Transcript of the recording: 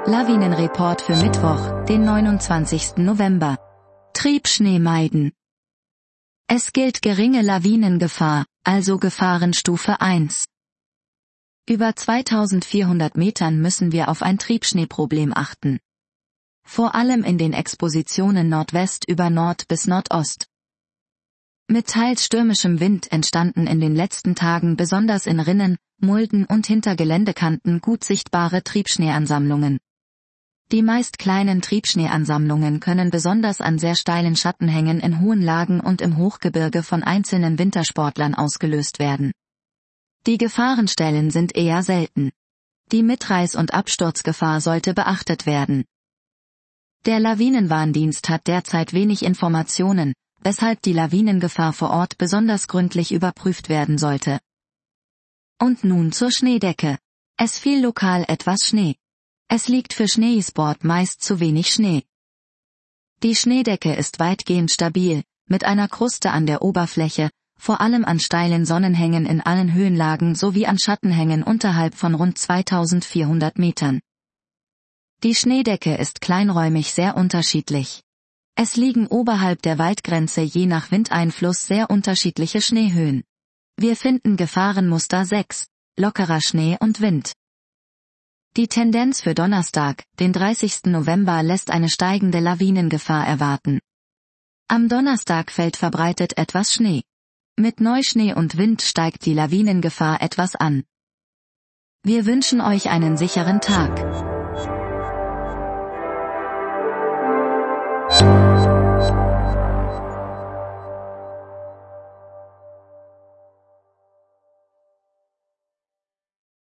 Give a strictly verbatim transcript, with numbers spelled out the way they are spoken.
Lawinenreport für Mittwoch, den neunundzwanzigsten November. Triebschnee meiden. Es gilt geringe Lawinengefahr, also Gefahrenstufe eins. Über zweitausendvierhundert Metern müssen wir auf ein Triebschneeproblem achten. Vor allem in den Expositionen Nordwest über Nord bis Nordost. Mit teils stürmischem Wind entstanden in den letzten Tagen besonders in Rinnen, Mulden und hinter Geländekanten gut sichtbare Triebschneeansammlungen. Die meist kleinen Triebschneeansammlungen können besonders an sehr steilen Schattenhängen in hohen Lagen und im Hochgebirge von einzelnen Wintersportlern ausgelöst werden. Die Gefahrenstellen sind eher selten. Die Mitreiß- und Absturzgefahr sollte beachtet werden. Der Lawinenwarndienst hat derzeit wenig Informationen, weshalb die Lawinengefahr vor Ort besonders gründlich überprüft werden sollte. Und nun zur Schneedecke. Es fiel lokal etwas Schnee. Es liegt für Schneesport meist zu wenig Schnee. Die Schneedecke ist weitgehend stabil, mit einer Kruste an der Oberfläche, vor allem an steilen Sonnenhängen in allen Höhenlagen sowie an Schattenhängen unterhalb von rund zweitausendvierhundert Metern. Die Schneedecke ist kleinräumig sehr unterschiedlich. Es liegen oberhalb der Waldgrenze je nach Windeinfluss sehr unterschiedliche Schneehöhen. Wir finden Gefahrenmuster sechs, lockerer Schnee und Wind. Die Tendenz für Donnerstag, den dreißigsten November, lässt eine steigende Lawinengefahr erwarten. Am Donnerstag fällt verbreitet etwas Schnee. Mit Neuschnee und Wind steigt die Lawinengefahr etwas an. Wir wünschen euch einen sicheren Tag.